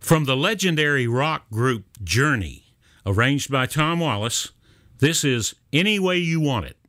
From the legendary rock group Journey, arranged by Tom Wallace, this is Any Way You Want It.